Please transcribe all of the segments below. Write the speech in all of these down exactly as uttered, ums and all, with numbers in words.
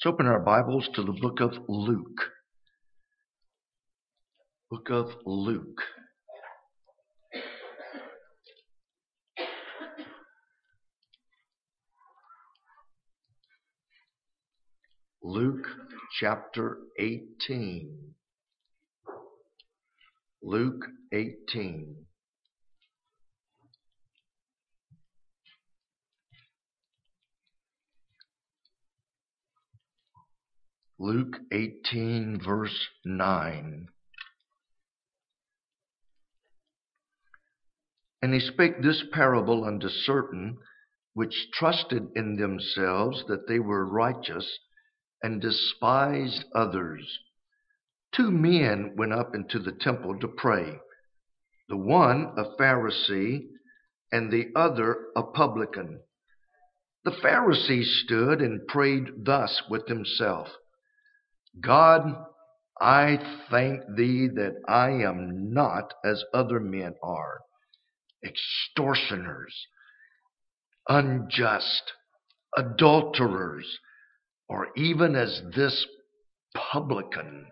Let's open our Bibles to the book of Luke. Book of Luke. Luke chapter eighteen. Luke eighteen. Luke eighteen, verse nine. And he spake this parable unto certain which trusted in themselves that they were righteous, and despised others. Two men went up into the temple to pray, the one a Pharisee, and the other a publican. The Pharisee stood and prayed thus with himself, God, I thank thee that I am not as other men are, extortioners, unjust, adulterers, or even as this publican.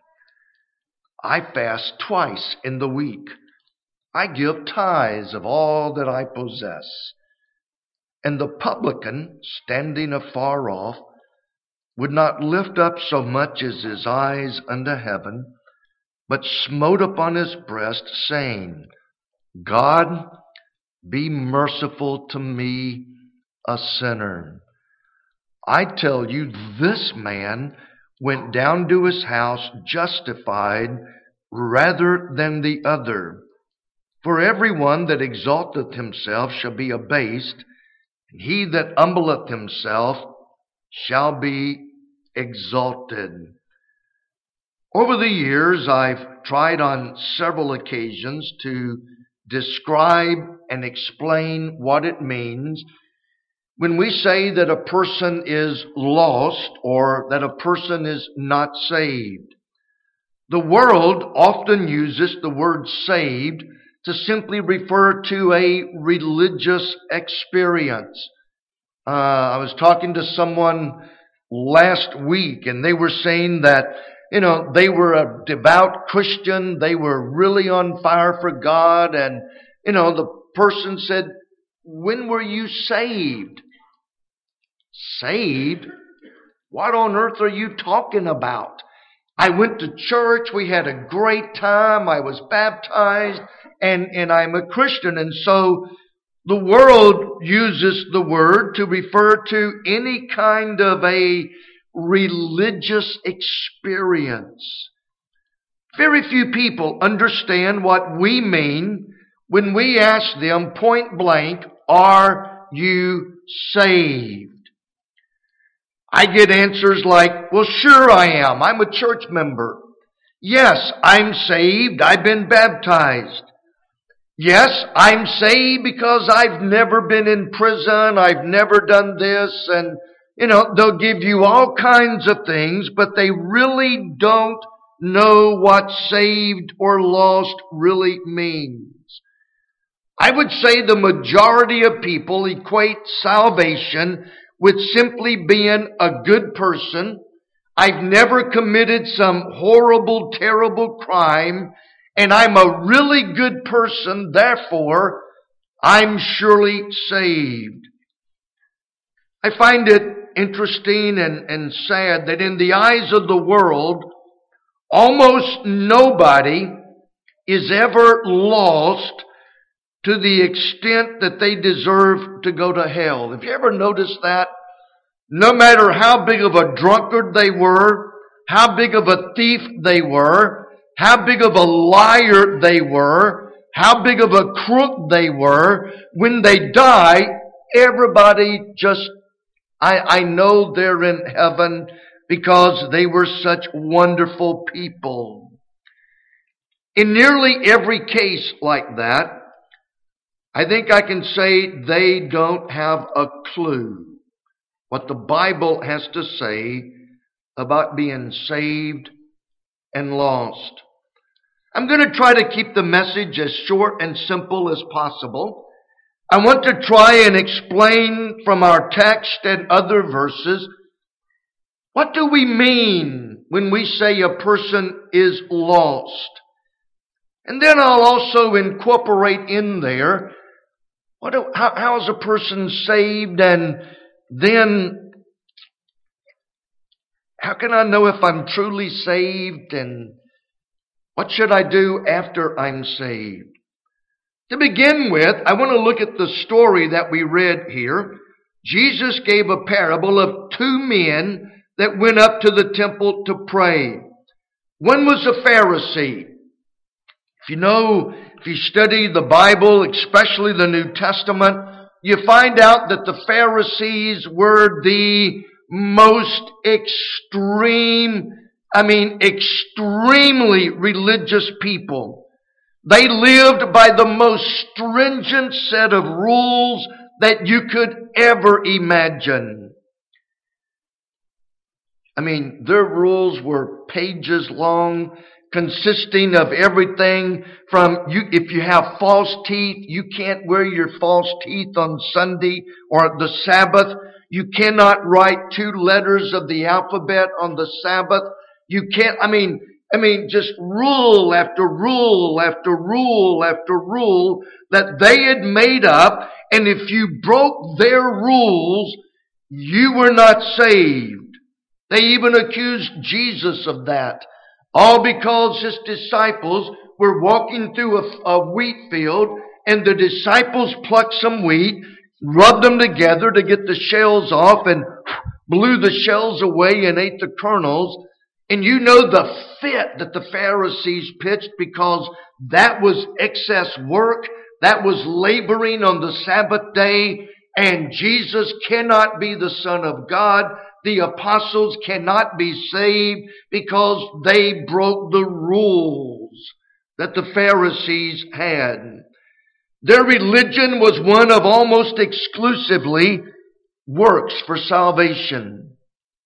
I fast twice in the week. I give tithes of all that I possess. And the publican, standing afar off, would not lift up so much as his eyes unto heaven, but smote upon his breast, saying, God, be merciful to me, a sinner. I tell you, this man went down to his house justified rather than the other. For everyone that exalteth himself shall be abased, and he that humbleth himself shall be exalted. Over the years, I've tried on several occasions to describe and explain what it means when we say that a person is lost or that a person is not saved. The world often uses the word saved to simply refer to a religious experience. Uh, I was talking to someone last week, and they were saying that, you know, they were a devout Christian. They were really on fire for God. And, you know, the person said, when were you saved? Saved? What on earth are you talking about? I went to church. We had a great time. I was baptized, and, and I'm a Christian. And so the world uses the word to refer to any kind of a religious experience. Very few people understand what we mean when we ask them point blank, are you saved? I get answers like, well, sure I am. I'm a church member. Yes, I'm saved. I've been baptized. Yes, I'm saved because I've never been in prison. I've never done this. And, you know, they'll give you all kinds of things, but they really don't know what saved or lost really means. I would say the majority of people equate salvation with simply being a good person. I've never committed some horrible, terrible crime, and I'm a really good person, therefore, I'm surely saved. I find it interesting and, and sad that in the eyes of the world, almost nobody is ever lost to the extent that they deserve to go to hell. Have you ever noticed that? No matter how big of a drunkard they were, how big of a thief they were, how big of a liar they were, how big of a crook they were, when they die, everybody just, I, I know they're in heaven because they were such wonderful people. In nearly every case like that, I think I can say they don't have a clue what the Bible has to say about being saved and lost. I'm going to try to keep the message as short and simple as possible. I want to try and explain from our text and other verses What do we mean when we say a person is lost? And then I'll also incorporate in there, what do, how, how is a person saved? And then, how can I know if I'm truly saved? And what should I do after I'm saved? To begin with, I want to look at the story that we read here. Jesus gave a parable of two men that went up to the temple to pray. One was a Pharisee. If you know, if you study the Bible, especially the New Testament, you find out that the Pharisees were the most extreme, I mean, extremely religious people. They lived by the most stringent set of rules that you could ever imagine. I mean, their rules were pages long, consisting of everything from, you, if you have false teeth, you can't wear your false teeth on Sunday or the Sabbath. You cannot write two letters of the alphabet on the Sabbath. You can't, I mean, I mean, just rule after rule after rule after rule that they had made up. And if you broke their rules, you were not saved. They even accused Jesus of that. All because his disciples were walking through a, a wheat field, and the disciples plucked some wheat, rubbed them together to get the shells off, and blew the shells away and ate the kernels. And you know the fit that the Pharisees pitched, because that was excess work. That was laboring on the Sabbath day. And Jesus cannot be the Son of God. The apostles cannot be saved because they broke the rules that the Pharisees had. Their religion was one of almost exclusively works for salvation.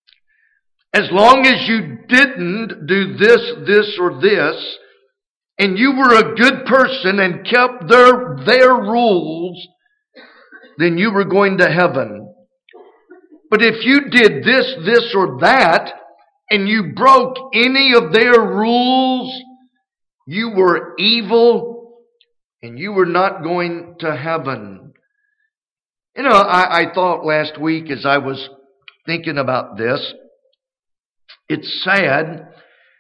As long as you didn't do this, this, or this, and you were a good person and kept their, their rules, then you were going to heaven. But if you did this, this, or that, and you broke any of their rules, you were evil, and you were not going to heaven. You know, I, I thought last week as I was thinking about this, it's sad,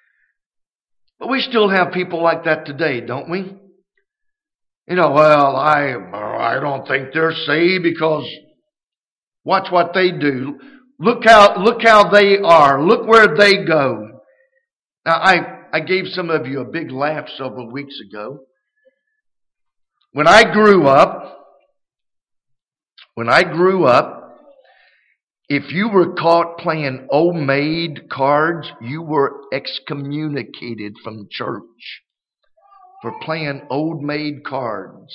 but we still have people like that today, don't we? You know, well, I, I don't think they're saved because watch what they do. Look how, look how they are. Look where they go. Now, I, I gave some of you a big laugh several weeks ago. When I grew up, when I grew up, if you were caught playing old maid cards, you were excommunicated from church for playing old maid cards.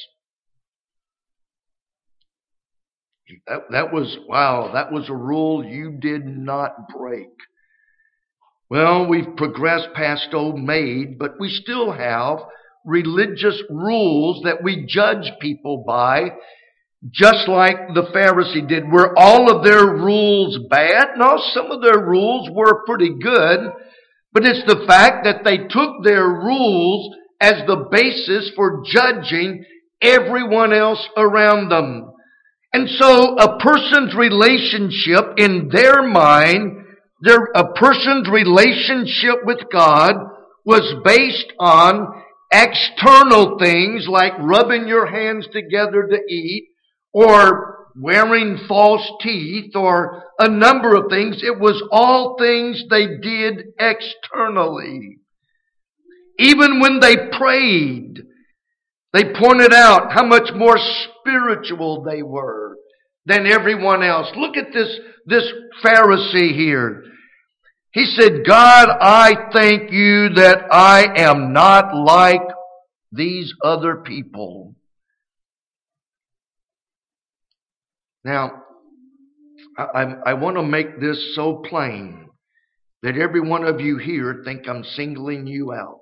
That, that was, wow, that was a rule you did not break. Well, we've progressed past old maid, but we still have religious rules that we judge people by, just like the Pharisee did. Were all of their rules bad? No, some of their rules were pretty good, but it's the fact that they took their rules as the basis for judging everyone else around them. And so a person's relationship in their mind, their, a person's relationship with God was based on external things like rubbing your hands together to eat or wearing false teeth or a number of things. It was all things they did externally. Even when they prayed, they pointed out how much more spiritual they were than everyone else. Look at this, this Pharisee here. He said, God, I thank you that I am not like these other people. Now, I, I, I want to make this so plain that every one of you here think I'm singling you out.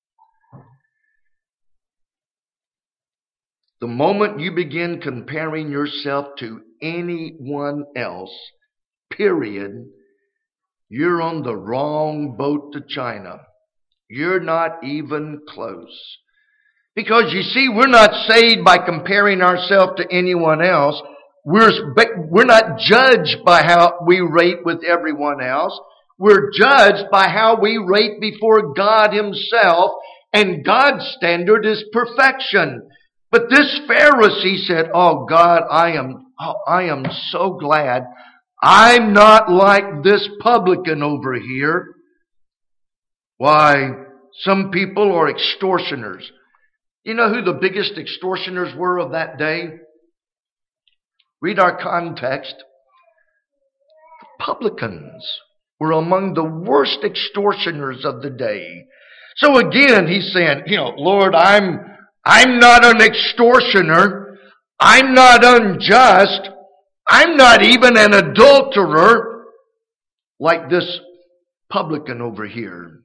The moment you begin comparing yourself to anyone else, period, you're on the wrong boat to China. You're not even close. Because you see, we're not saved by comparing ourselves to anyone else. We're, we're not judged by how we rate with everyone else. We're judged by how we rate before God Himself, and God's standard is perfection. But this Pharisee said, "Oh God, I am, oh, I am so glad I'm not like this publican over here." Why, some people are extortioners. You know who the biggest extortioners were of that day? Read our context. The publicans were among the worst extortioners of the day. So again, he's saying, you know, Lord, I'm, I'm not an extortioner. I'm not unjust. I'm not even an adulterer like this publican over here.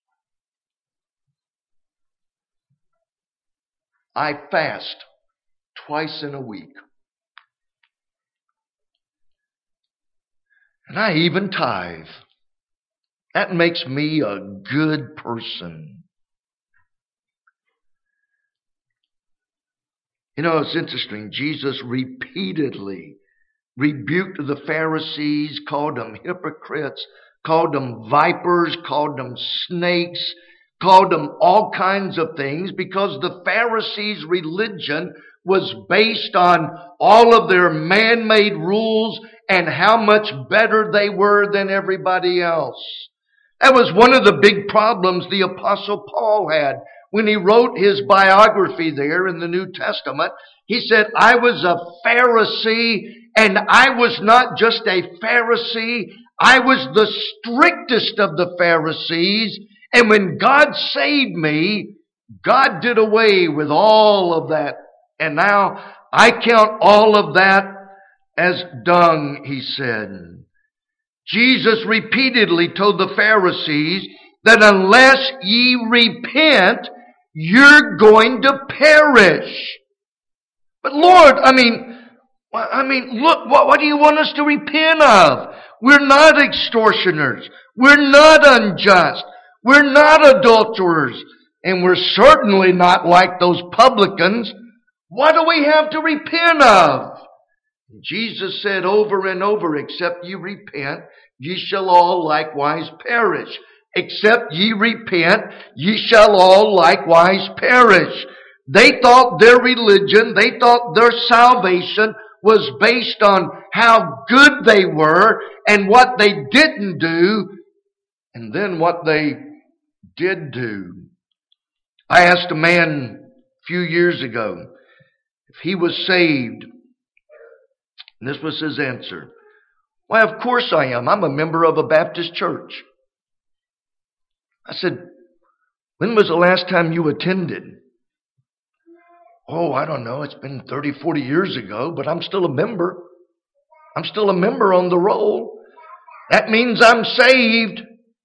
I fast twice in a week. And I even tithe. That makes me a good person. You know, it's interesting. Jesus repeatedly rebuked the Pharisees, called them hypocrites, called them vipers, called them snakes, called them all kinds of things, because the Pharisees' religion was based on all of their man-made rules and how much better they were than everybody else. That was one of the big problems the Apostle Paul had when he wrote his biography there in the New Testament. He said, I was a Pharisee, and I was not just a Pharisee, I was the strictest of the Pharisees. And when God saved me, God did away with all of that. And now I count all of that as dung, he said. Jesus repeatedly told the Pharisees that unless ye repent, you're going to perish. But Lord, I mean, I mean, look, what, what do you want us to repent of? We're not extortioners. We're not unjust. We're not adulterers. And we're certainly not like those publicans. What do we have to repent of? Jesus said over and over, except ye repent, ye shall all likewise perish. Except ye repent, ye shall all likewise perish. They thought their religion, they thought their salvation was based on how good they were and what they didn't do, and then what they did do. I asked a man a few years ago if he was saved, and this was his answer. Why, of course I am. I'm a member of a Baptist church. I said, when was the last time you attended? Oh, I don't know. It's been thirty, forty years ago, but I'm still a member. I'm still a member on the roll. That means I'm saved.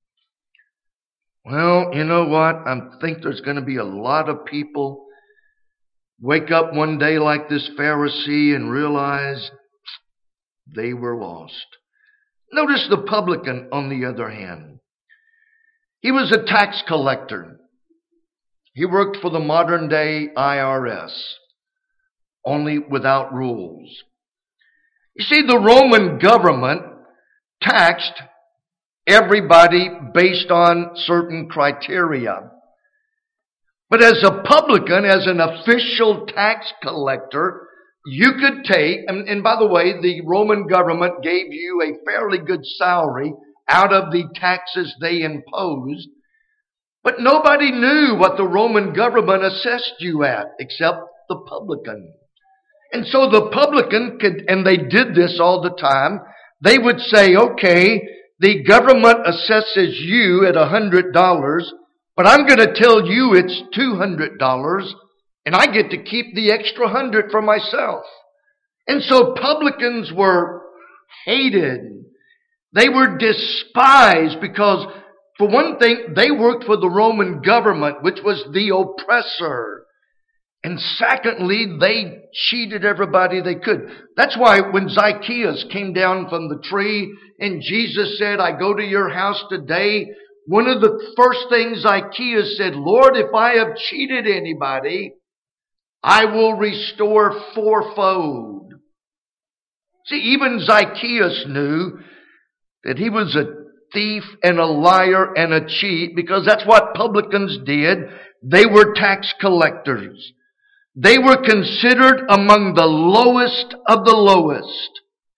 Well, you know what? I think there's going to be a lot of people wake up one day like this Pharisee and realize they were lost. Notice the publican, on the other hand. He was a tax collector. He worked for the modern day I R S, only without rules. You see, the Roman government taxed everybody based on certain criteria. But as a publican, as an official tax collector, you could take, and, and by the way, the Roman government gave you a fairly good salary out of the taxes they imposed. But nobody knew what the Roman government assessed you at except the publican. And so the publican could, and they did this all the time, they would say, okay, the government assesses you at one hundred dollars, but I'm going to tell you it's two hundred dollars, and I get to keep the extra one hundred dollars for myself. And so publicans were hated. They were despised because, for one thing, they worked for the Roman government, which was the oppressor. And secondly, they cheated everybody they could. That's why when Zacchaeus came down from the tree and Jesus said, I go to your house today, one of the first things Zacchaeus said, Lord, if I have cheated anybody, I will restore fourfold. See, even Zacchaeus knew that he was a thief and a liar and a cheat, because that's what publicans did. They were tax collectors. They were considered among the lowest of the lowest.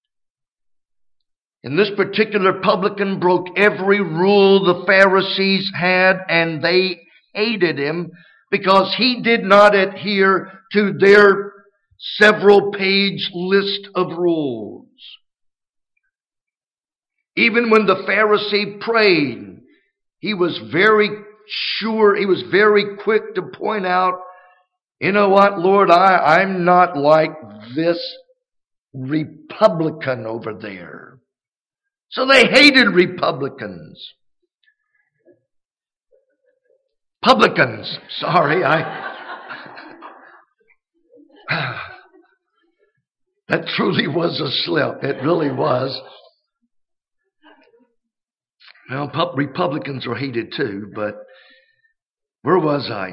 And this particular publican broke every rule the Pharisees had, and they hated him because he did not adhere to their several page list of rules. Even when the Pharisee prayed, he was very sure, he was very quick to point out, you know what, Lord, I, I'm not like this Republican over there. So they hated Republicans. Publicans, sorry, I... That truly was a slip. It really was. Well, pub- Republicans are hated too, but where was I?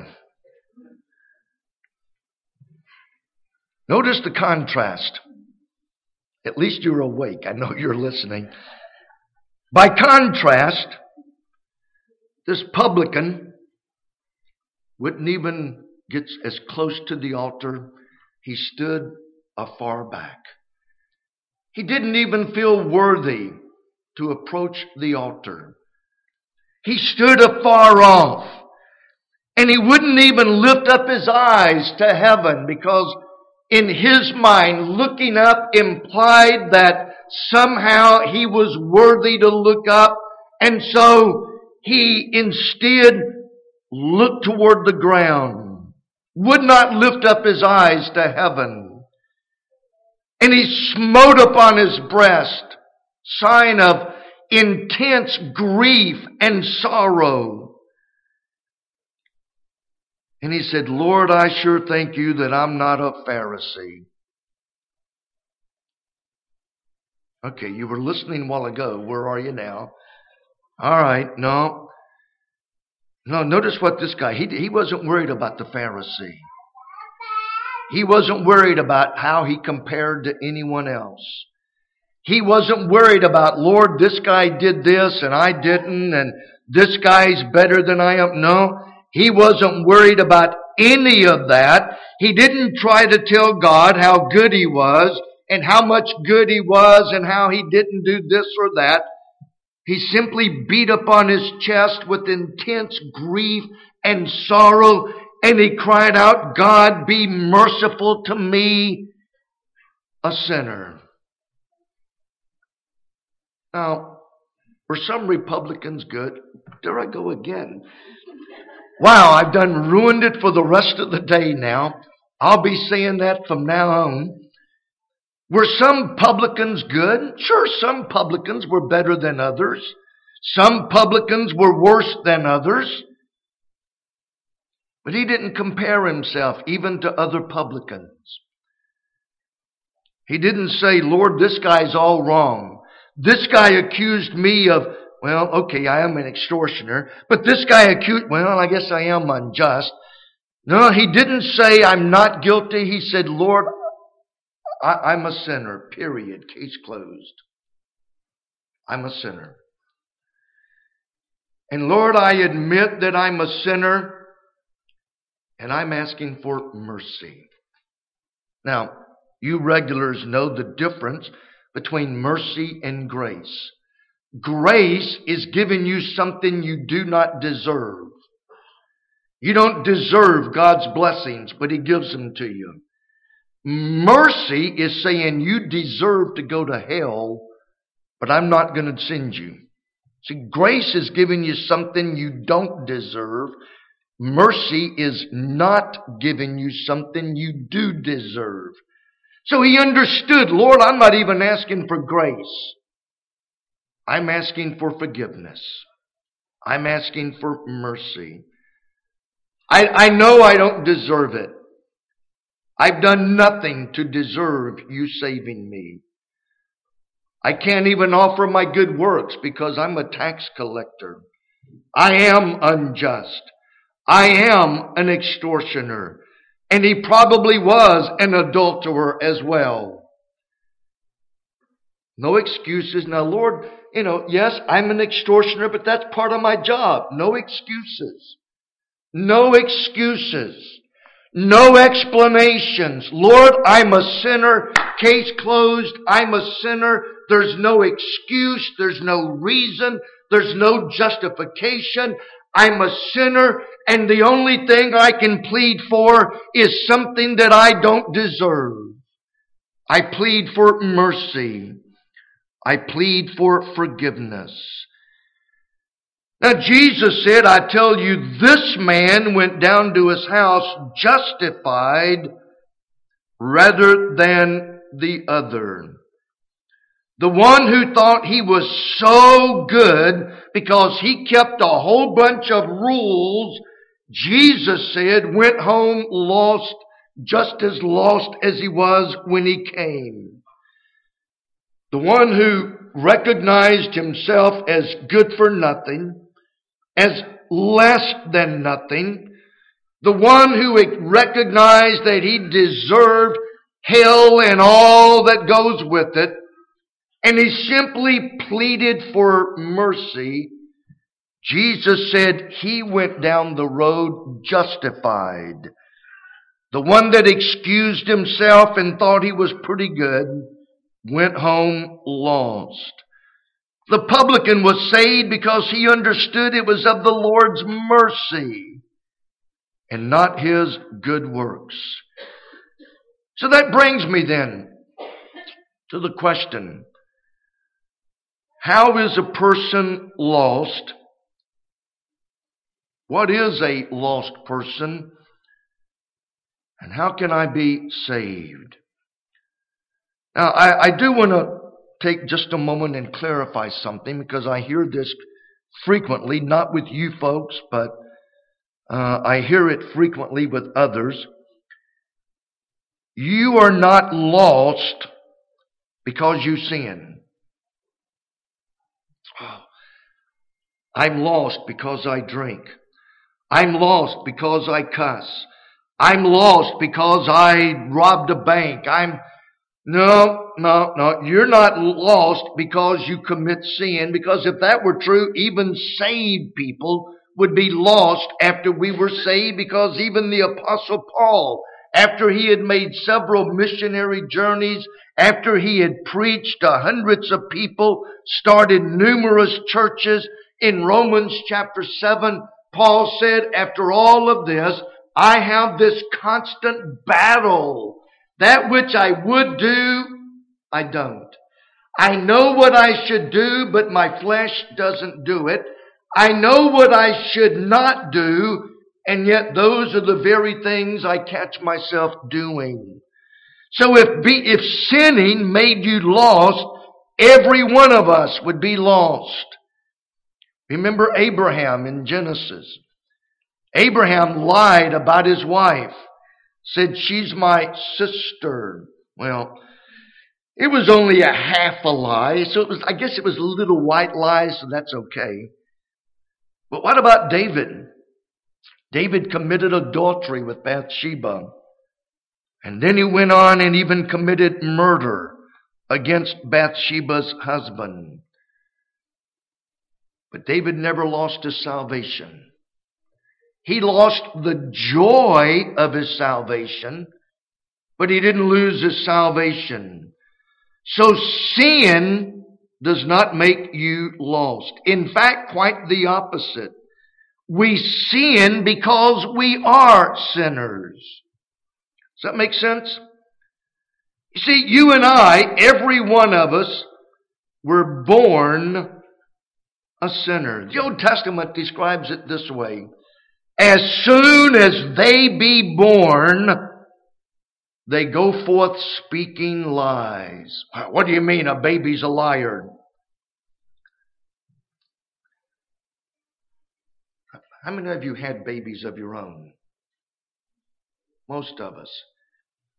Notice the contrast. At least you're awake. I know you're listening. By contrast, this publican wouldn't even get as close to the altar. He stood afar back. He didn't even feel worthy to approach the altar. He stood afar off. And he wouldn't even lift up his eyes to heaven, because in his mind, looking up implied that somehow he was worthy to look up. And so he instead looked toward the ground, would not lift up his eyes to heaven. And he smote upon his breast, sign of intense grief and sorrow. And he said, Lord, I sure thank you that I'm not a Pharisee. Okay, you were listening a while ago. Where are you now? All right, no. No, notice what this guy, he, he wasn't worried about the Pharisee. He wasn't worried about how he compared to anyone else. He wasn't worried about, Lord, this guy did this and I didn't, and this guy's better than I am. No. He wasn't worried about any of that. He didn't try to tell God how good he was and how much good he was and how he didn't do this or that. He simply beat upon his chest with intense grief and sorrow, and he cried out, God, be merciful to me, a sinner. Now, were some Republicans good? There I go again. Wow, I've done ruined it for the rest of the day now. I'll be saying that from now on. Were some publicans good? Sure, some publicans were better than others. Some publicans were worse than others. But he didn't compare himself even to other publicans. He didn't say, Lord, this guy's all wrong. This guy accused me of, well, okay, I am an extortioner, but this guy accused, well, I guess I am unjust. No, he didn't say I'm not guilty. He said, Lord, I, I'm a sinner, period, case closed. I'm a sinner. And Lord, I admit that I'm a sinner, and I'm asking for mercy. Now, you regulars know the difference between mercy and grace. Grace is giving you something you do not deserve. You don't deserve God's blessings, but He gives them to you. Mercy is saying you deserve to go to hell, but I'm not going to send you. See, grace is giving you something you don't deserve. Mercy is not giving you something you do deserve. So he understood, Lord, I'm not even asking for grace. I'm asking for forgiveness. I'm asking for mercy. I, I know I don't deserve it. I've done nothing to deserve you saving me. I can't even offer my good works because I'm a tax collector. I am unjust. I am an extortioner. And he probably was an adulterer as well. No excuses. Now, Lord, you know, yes, I'm an extortioner, but that's part of my job. No excuses. No excuses. No explanations. Lord, I'm a sinner. Case closed. I'm a sinner. There's no excuse. There's no reason. There's no justification. I'm a sinner, and the only thing I can plead for is something that I don't deserve. I plead for mercy. I plead for forgiveness. Now Jesus said, I tell you, this man went down to his house justified rather than the other. The one who thought he was so good because he kept a whole bunch of rules, Jesus said, went home lost, just as lost as he was when he came. The one who recognized himself as good for nothing, as less than nothing, the one who recognized that he deserved hell and all that goes with it, and he simply pleaded for mercy, Jesus said he went down the road justified. The one that excused himself and thought he was pretty good went home lost. The publican was saved because he understood it was of the Lord's mercy and not his good works. So that brings me then to the question, how is a person lost? What is a lost person? And how can I be saved? Now, I, I do want to take just a moment and clarify something, because I hear this frequently, not with you folks, but uh, I hear it frequently with others. You are not lost because you sin. Oh, I'm lost because I drink. I'm lost because I cuss. I'm lost because I robbed a bank. I'm No, no, no. You're not lost because you commit sin, because if that were true, even saved people would be lost after we were saved, because even the Apostle Paul, after he had made several missionary journeys, after he had preached to hundreds of people, started numerous churches, in Romans chapter seven, Paul said, after all of this, I have this constant battle. That which I would do, I don't. I know what I should do, but my flesh doesn't do it. I know what I should not do, and yet those are the very things I catch myself doing. So if be, if sinning made you lost, every one of us would be lost. Remember Abraham in Genesis. Abraham lied about his wife. Said, she's my sister. Well, it was only a half a lie, so it was, I guess it was a little white lie, so that's okay. But what about David? David committed adultery with Bathsheba. And then he went on and even committed murder against Bathsheba's husband. But David never lost his salvation. He lost the joy of his salvation, but he didn't lose his salvation. So sin does not make you lost. In fact, quite the opposite. We sin because we are sinners. Does that make sense? You see, you and I, every one of us, were born a sinner. The Old Testament describes it this way. As soon as they be born, they go forth speaking lies. What do you mean a baby's a liar? How many of you had babies of your own? Most of us.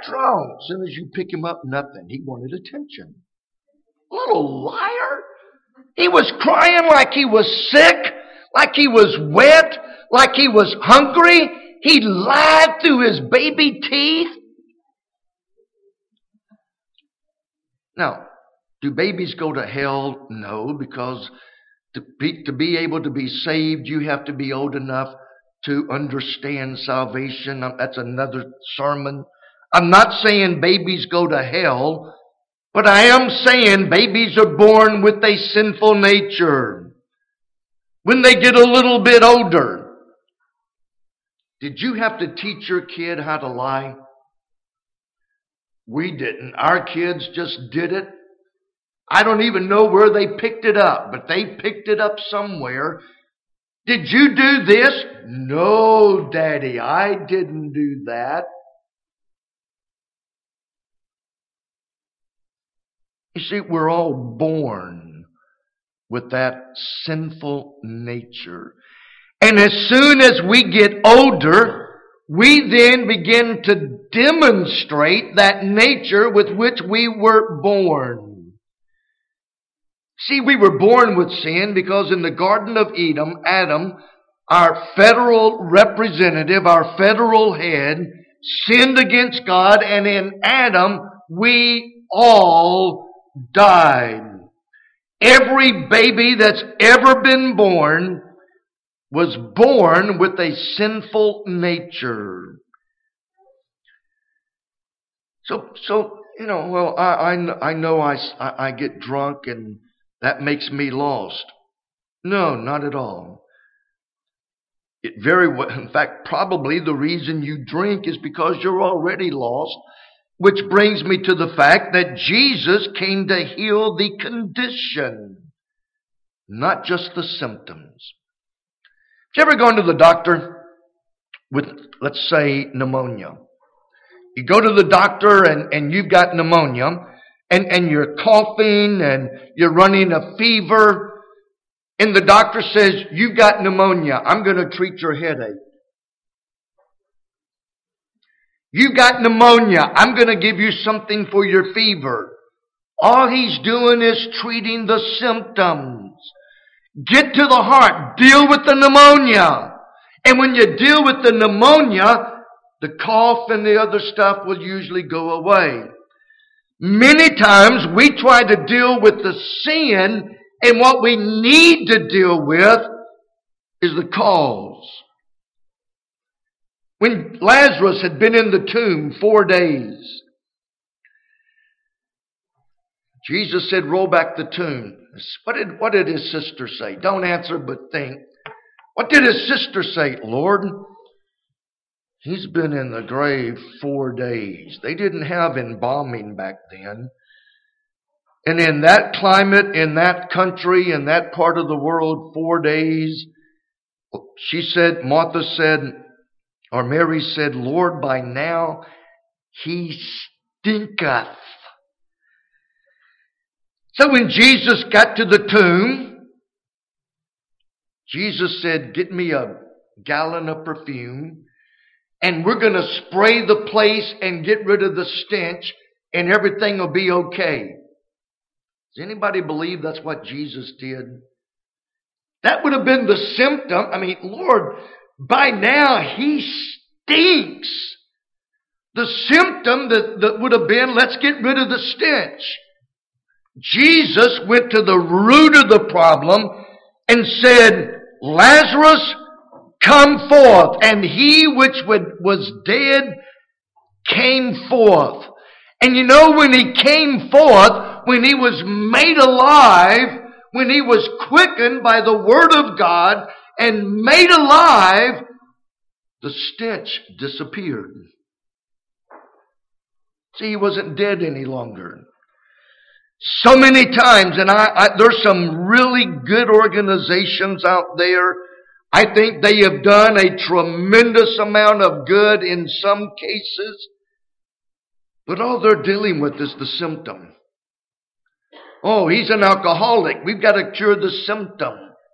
wrong? As soon as you pick him up, nothing. He wanted attention. Little liar. He was crying like he was sick, like he was wet, like he was hungry. He lied through his baby teeth. Now, do babies go to hell? No, because to be, to be able to be saved, you have to be old enough to understand salvation. That's another sermon. I'm not saying babies go to hell, but I am saying babies are born with a sinful nature. When they get a little bit older, did you have to teach your kid how to lie? We didn't. Our kids just did it. I don't even know where they picked it up, but they picked it up somewhere. Did you do this? No, Daddy, I didn't do that. You see, we're all born with that sinful nature. And as soon as we get older, we then begin to demonstrate that nature with which we were born. See, we were born with sin because in the Garden of Eden, Adam, our federal representative, our federal head, sinned against God, and in Adam, we all died. Every baby that's ever been born was born with a sinful nature. So, so you know, well, I, I, I know I, I get drunk and that makes me lost. No, not at all. It very well, in fact, probably the reason you drink is because you're already lost, which brings me to the fact that Jesus came to heal the condition, not just the symptoms. Have you ever gone to the doctor with, let's say, pneumonia? You go to the doctor and, and you've got pneumonia, and, and you're coughing and you're running a fever, and the doctor says, you've got pneumonia, I'm going to treat your headache. You've got pneumonia, I'm going to give you something for your fever. All he's doing is treating the symptoms. Get to the heart. Deal with the pneumonia. And when you deal with the pneumonia, the cough and the other stuff will usually go away. Many times we try to deal with the sin, and what we need to deal with is the cause. When Lazarus had been in the tomb four days, Jesus said, roll back the tomb. What did, what did his sister say? Don't answer, but think. What did his sister say? Lord, he's been in the grave four days. They didn't have embalming back then. And in that climate, in that country, in that part of the world, four days, she said, Martha said, or Mary said, Lord, by now he stinketh. So when Jesus got to the tomb, Jesus said, get me a gallon of perfume, and we're going to spray the place and get rid of the stench, and everything will be okay. Does anybody believe that's what Jesus did? That would have been the symptom. I mean, Lord, by now he stinks. The symptom that, that would have been, let's get rid of the stench. Jesus went to the root of the problem and said, Lazarus, come forth. And he which was dead came forth. And you know, when he came forth, when he was made alive, when he was quickened by the word of God and made alive, the stench disappeared. See, he wasn't dead any longer. So many times, and I, I, there's some really good organizations out there. I think they have done a tremendous amount of good in some cases. But all they're dealing with is the symptom. Oh, he's an alcoholic. We've got to cure the symptom.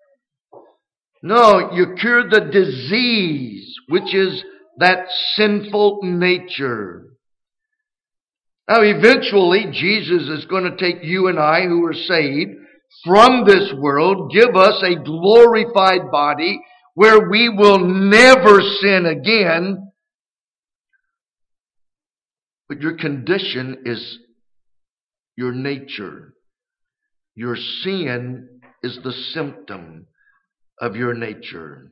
No, you cure the disease, which is that sinful nature. Now, eventually, Jesus is going to take you and I who are saved from this world, give us a glorified body where we will never sin again. But your condition is your nature. Your sin is the symptom of your nature.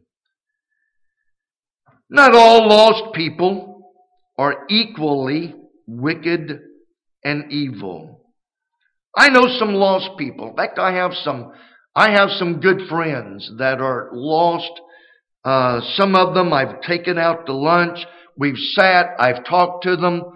Not all lost people are equally wicked and evil. I know some lost people. In fact, I have some I have some good friends that are lost. Uh, some of them I've taken out to lunch. We've sat. I've talked to them.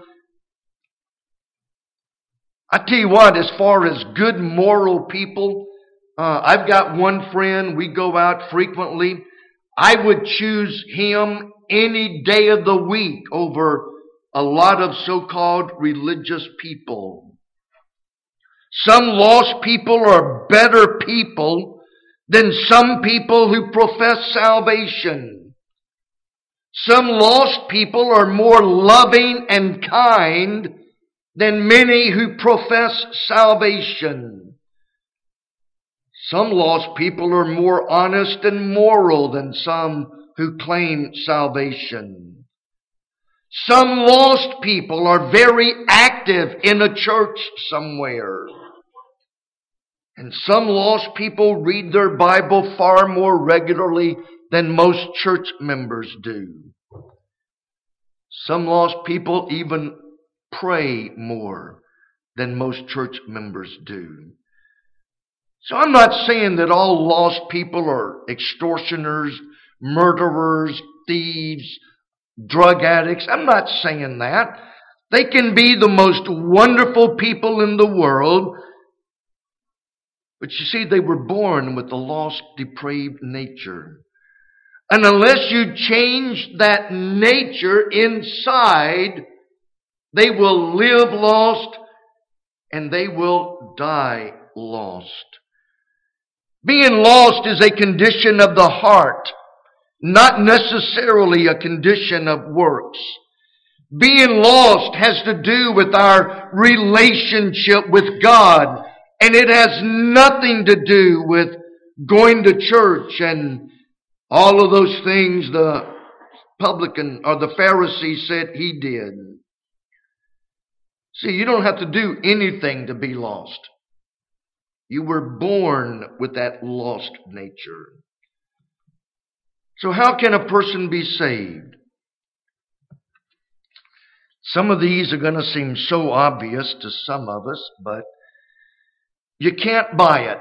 I tell you what, as far as good moral people, uh, I've got one friend. We go out frequently. I would choose him any day of the week over a lot of so-called religious people. Some lost people are better people than some people who profess salvation. Some lost people are more loving and kind than many who profess salvation. Some lost people are more honest and moral than some who claim salvation. Some lost people are very active in a church somewhere. And some lost people read their Bible far more regularly than most church members do. Some lost people even pray more than most church members do. So I'm not saying that all lost people are extortioners, murderers, thieves, drug addicts. I'm not saying that. They can be the most wonderful people in the world. But you see, they were born with a lost, depraved nature. And unless you change that nature inside, they will live lost and they will die lost. Being lost is a condition of the heart, not necessarily a condition of works. Being lost has to do with our relationship with God. And it has nothing to do with going to church and all of those things the publican or the Pharisee said he did. See, you don't have to do anything to be lost. You were born with that lost nature. So how can a person be saved? Some of these are going to seem so obvious to some of us, but you can't buy it.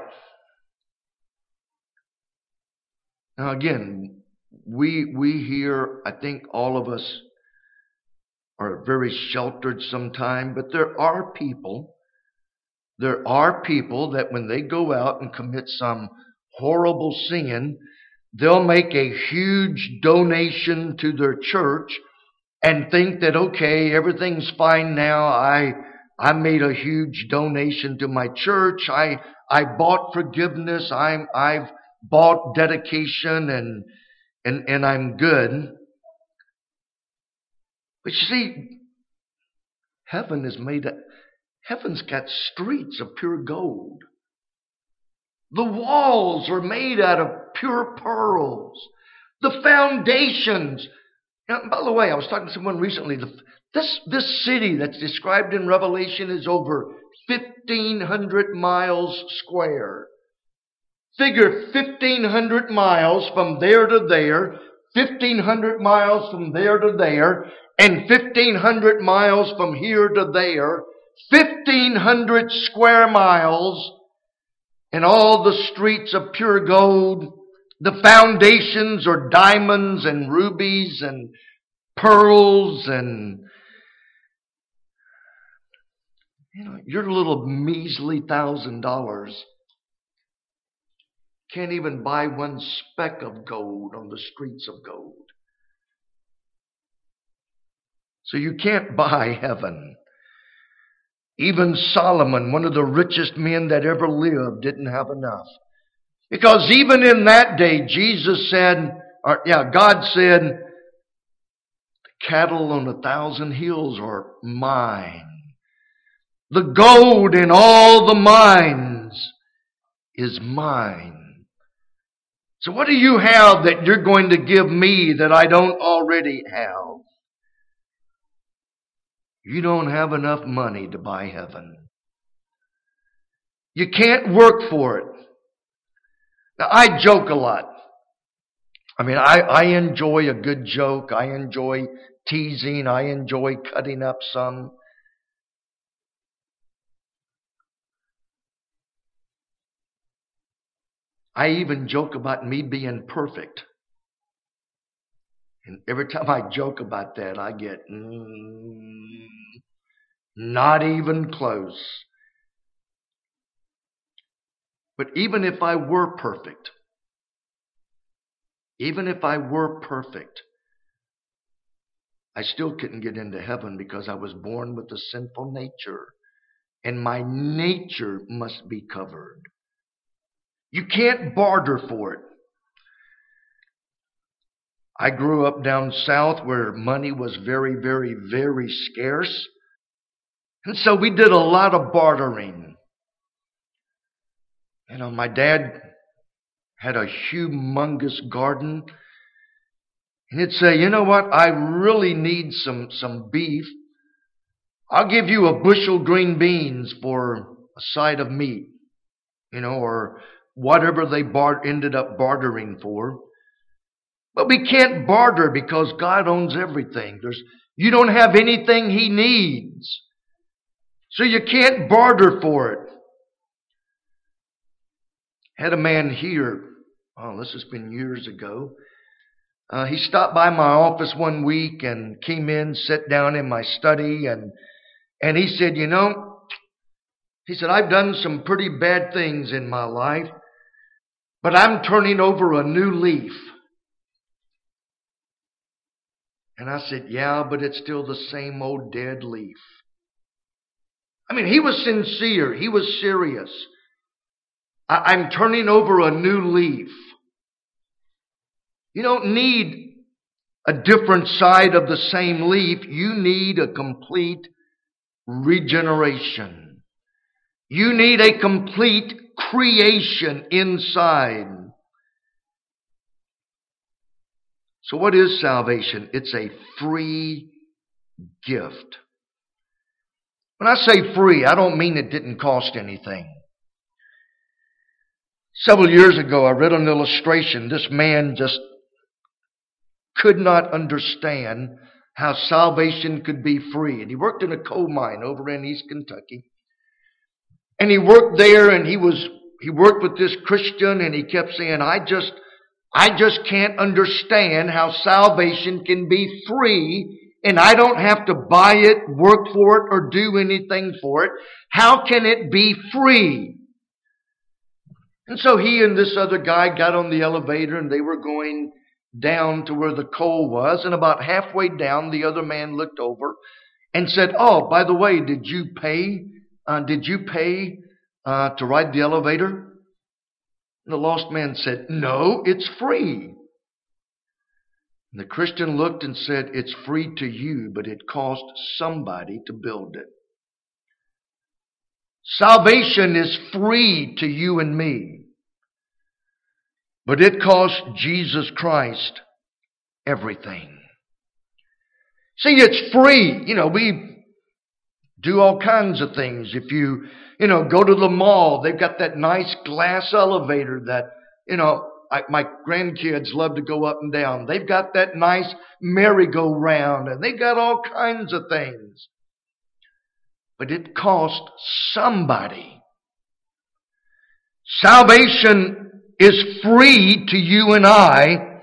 Now again, we we here, I think all of us are very sheltered sometime, but there are people, there are people that when they go out and commit some horrible sin, they'll make a huge donation to their church and think that, okay, everything's fine now. I I made a huge donation to my church. I I bought forgiveness. I'm I've bought dedication and and and I'm good. But you see, heaven is made of, heaven's got streets of pure gold. The walls are made out of pure pearls. The foundations. Now, by the way, I was talking to someone recently. The, this this city that's described in Revelation is over fifteen hundred miles square. Figure fifteen hundred miles from there to there, fifteen hundred miles from there to there, and fifteen hundred miles from here to there, fifteen hundred square miles, and all the streets of pure gold. The foundations are diamonds and rubies and pearls, and you know, your little measly thousand dollars can't even buy one speck of gold on the streets of gold. So you can't buy heaven. Even Solomon, one of the richest men that ever lived, didn't have enough. Because even in that day, Jesus said, or yeah, God said, the cattle on a thousand hills are mine. The gold in all the mines is mine. So what do you have that you're going to give me that I don't already have? You don't have enough money to buy heaven. You can't work for it. Now, I joke a lot. I mean, I, I enjoy a good joke. I enjoy teasing. I enjoy cutting up some. I even joke about me being perfect. And every time I joke about that, I get, mm, not even close. But even if I were perfect, even if I were perfect, I still couldn't get into heaven because I was born with a sinful nature. And my nature must be covered. You can't barter for it. I grew up down south where money was very, very, very scarce. And so we did a lot of bartering. You know, my dad had a humongous garden. And he'd say, you know what, I really need some, some beef. I'll give you a bushel green beans for a side of meat. You know, or whatever they bar- ended up bartering for. But we can't barter because God owns everything. There's, you don't have anything He needs. So you can't barter for it. Had a man here, oh, this has been years ago. Uh, he stopped by my office one week and came in, sat down in my study, and and he said, you know, he said, I've done some pretty bad things in my life, but I'm turning over a new leaf. And I said, yeah, but it's still the same old dead leaf. I mean, he was sincere. He was serious. I- I'm turning over a new leaf. You don't need a different side of the same leaf. You need a complete regeneration. You need a complete creation inside. So what is salvation? It's a free gift. When I say free, I don't mean it didn't cost anything. Several years ago, I read an illustration. This man just could not understand how salvation could be free. And he worked in a coal mine over in East Kentucky. And he worked there, and he was he worked with this Christian, and he kept saying, I just I just can't understand how salvation can be free, and I don't have to buy it, work for it, or do anything for it. How can it be free? And so he and this other guy got on the elevator, and they were going down to where the coal was. And about halfway down, the other man looked over and said, oh, by the way, did you pay? Uh, did you pay uh, to ride the elevator? And the lost man said, no, it's free. And the Christian looked and said, it's free to you, but it cost somebody to build it. Salvation is free to you and me, but it cost Jesus Christ everything. See, it's free. You know, we do all kinds of things. If you, you know, go to the mall, they've got that nice glass elevator that, you know, I, my grandkids love to go up and down. They've got that nice merry-go-round, and they've got all kinds of things. But it cost somebody. Salvation is free to you and I,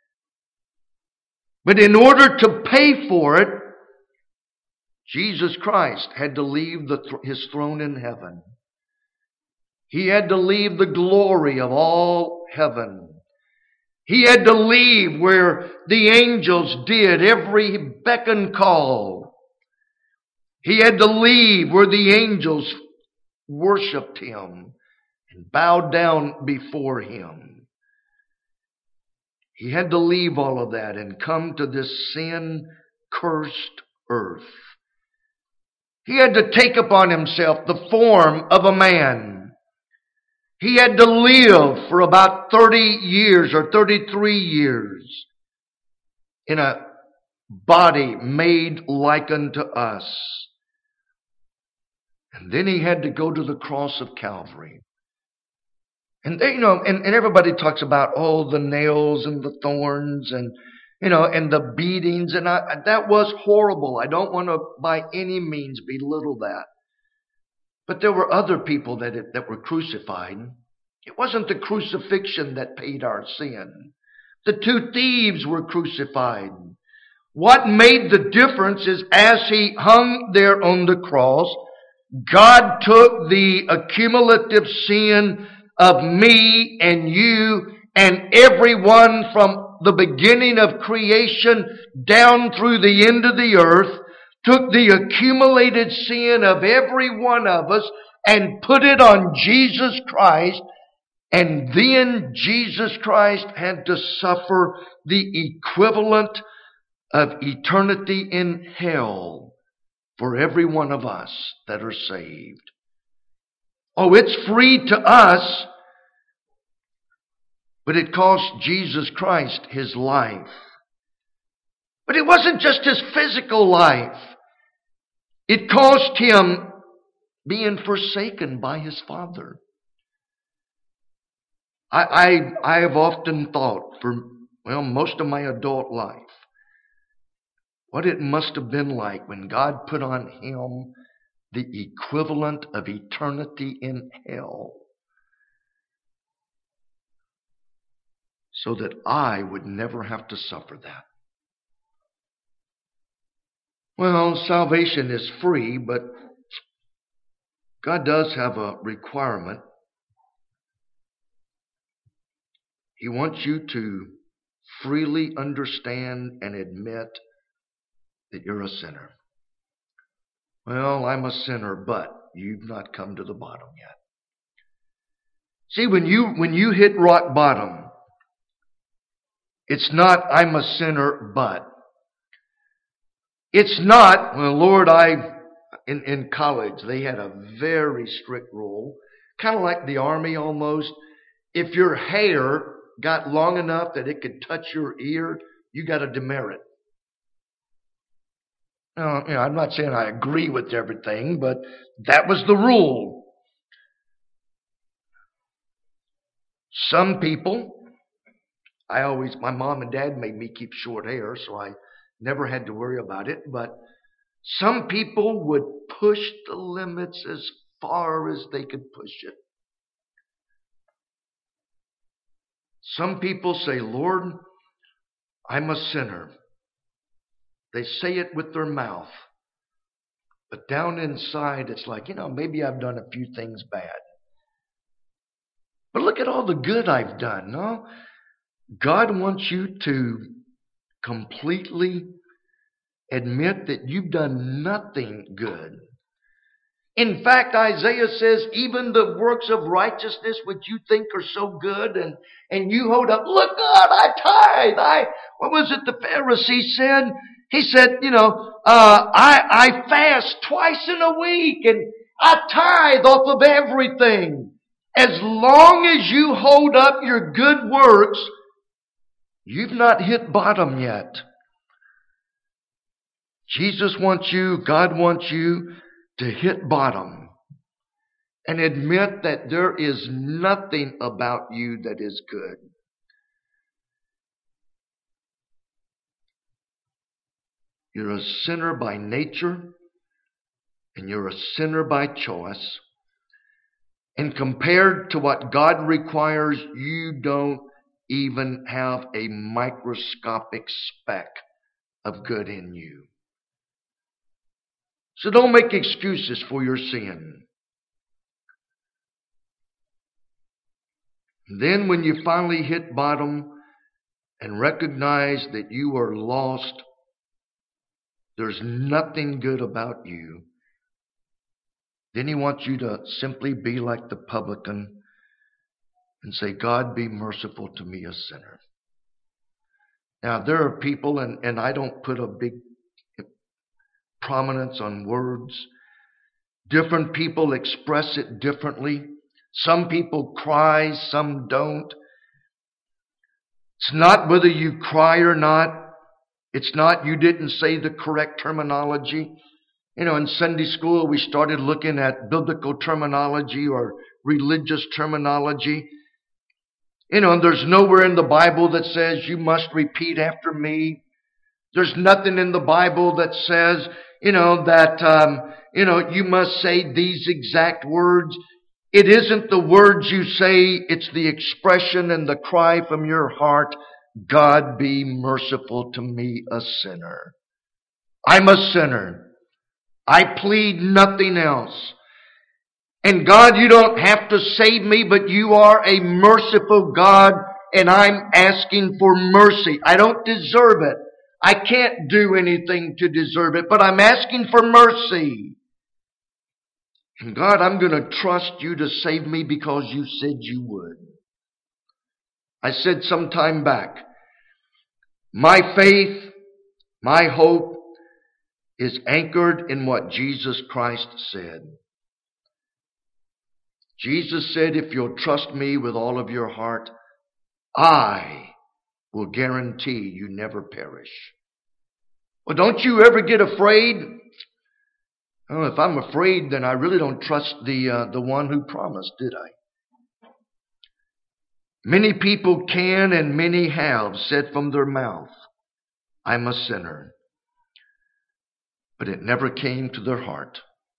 but in order to pay for it, Jesus Christ had to leave the th- His throne in heaven. He had to leave the glory of all heaven. He had to leave where the angels did every beck and call. He had to leave where the angels worshiped Him and bowed down before Him. He had to leave all of that and come to this sin-cursed earth. He had to take upon himself the form of a man. He had to live for about thirty years or thirty-three years in a body made like unto us. And then he had to go to the cross of Calvary. And they, you know, and, and everybody talks about, oh, the nails and the thorns and, you know, and the beatings. And I, that was horrible. I don't want to by any means belittle that. But there were other people that, that were crucified. It wasn't the crucifixion that paid our sin. The two thieves were crucified. What made the difference is as he hung there on the cross, God took the accumulative sin of me and you and everyone from the beginning of creation down through the end of the earth, took the accumulated sin of every one of us and put it on Jesus Christ. And then Jesus Christ had to suffer the equivalent of eternity in hell for every one of us that are saved. Oh, it's free to us, but it cost Jesus Christ his life. But it wasn't just his physical life. It cost him being forsaken by his Father. I, I, I have often thought for, well, most of my adult life, what it must have been like when God put on him the equivalent of eternity in hell, so that I would never have to suffer that. Well, salvation is free, but God does have a requirement. He wants you to freely understand and admit that you're a sinner. Well, I'm a sinner, but you've not come to the bottom yet. See, when you when you hit rock bottom, it's not, I'm a sinner, but. It's not, well, Lord, I, in, in college, they had a very strict rule, kind of like the army almost. If your hair got long enough that it could touch your ear, you got a demerit. Now, you know, I'm not saying I agree with everything, but that was the rule. Some people, I always, my mom and dad made me keep short hair, so I never had to worry about it. But some people would push the limits as far as they could push it. Some people say, Lord, I'm a sinner. They say it with their mouth. But down inside, it's like, you know, maybe I've done a few things bad. But look at all the good I've done, no? God wants you to completely admit that you've done nothing good. In fact, Isaiah says, even the works of righteousness which you think are so good, and, and you hold up, look, God, I tithe. I, what was it the Pharisee said? He said, you know, uh, I, I fast twice in a week, and I tithe off of everything. As long as you hold up your good works, you've not hit bottom yet. Jesus wants you, God wants you to hit bottom and admit that there is nothing about you that is good. You're a sinner by nature, and you're a sinner by choice. And compared to what God requires, you don't even have a microscopic speck of good in you. So don't make excuses for your sin. And then when you finally hit bottom and recognize that you are lost, there's nothing good about you, then he wants you to simply be like the publican and say, God, be merciful to me, a sinner. Now, there are people, and, and I don't put a big prominence on words, Different people express it differently. Some people cry, some don't. It's not whether you cry or not. It's not you didn't say the correct terminology. You know, in Sunday school, we started looking at biblical terminology or religious terminology. You know, there's nowhere in the Bible that says you must repeat after me. There's nothing in the Bible that says, you know, that, um, you know, you must say these exact words. It isn't the words you say, it's the expression and the cry from your heart, God be merciful to me, a sinner. I'm a sinner. I plead nothing else. And God, you don't have to save me, but you are a merciful God, and I'm asking for mercy. I don't deserve it. I can't do anything to deserve it, but I'm asking for mercy. And God, I'm going to trust you to save me because you said you would. I said some time back, my faith, my hope is anchored in what Jesus Christ said. Jesus said, if you'll trust me with all of your heart, I will guarantee you never perish. Well, don't you ever get afraid? Oh, if I'm afraid, then I really don't trust the uh, the one who promised, did I? Many people can and many have said from their mouth, I'm a sinner. But it never came to their heart.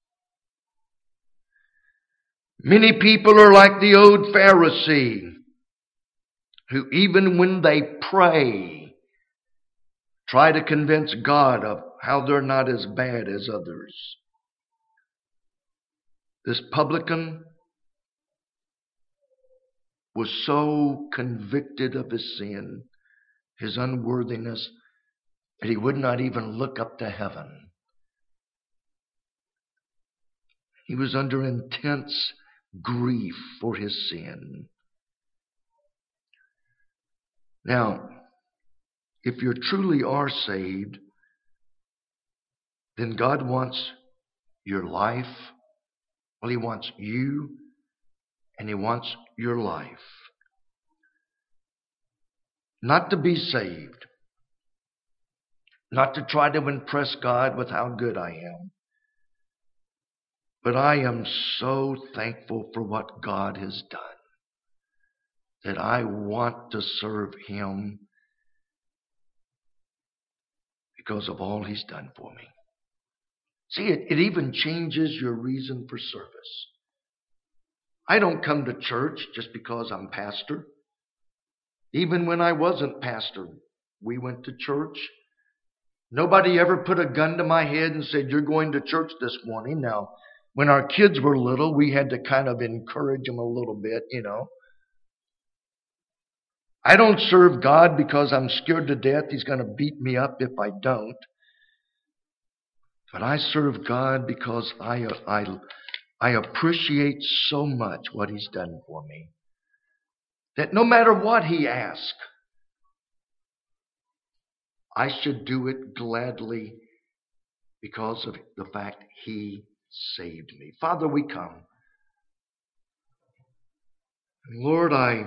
Many people are like the old Pharisee, who even when they pray, try to convince God of how they're not as bad as others. This publican was so convicted of his sin, his unworthiness, that he would not even look up to heaven. He was under intense grief for his sin. Now, if you truly are saved, then God wants your life. Well, He wants you, and He wants your life. Not to be saved. Not to try to impress God with how good I am. But I am so thankful for what God has done that I want to serve Him because of all He's done for me. See, it, it even changes your reason for service. I don't come to church just because I'm pastor. Even when I wasn't pastor, we went to church. Nobody ever put a gun to my head and said, you're going to church this morning. Now, when our kids were little, we had to kind of encourage them a little bit, you know. I don't serve God because I'm scared to death He's going to beat me up if I don't. But I serve God because I, I, I appreciate so much what He's done for me. That no matter what He asks, I should do it gladly because of the fact He saved me. Father, we come. And Lord, I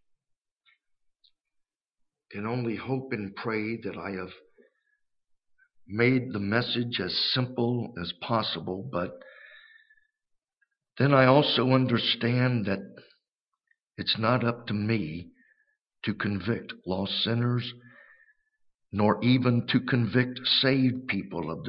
can only hope and pray that I have made the message as simple as possible, but then I also understand that it's not up to me to convict lost sinners, nor even to convict saved people of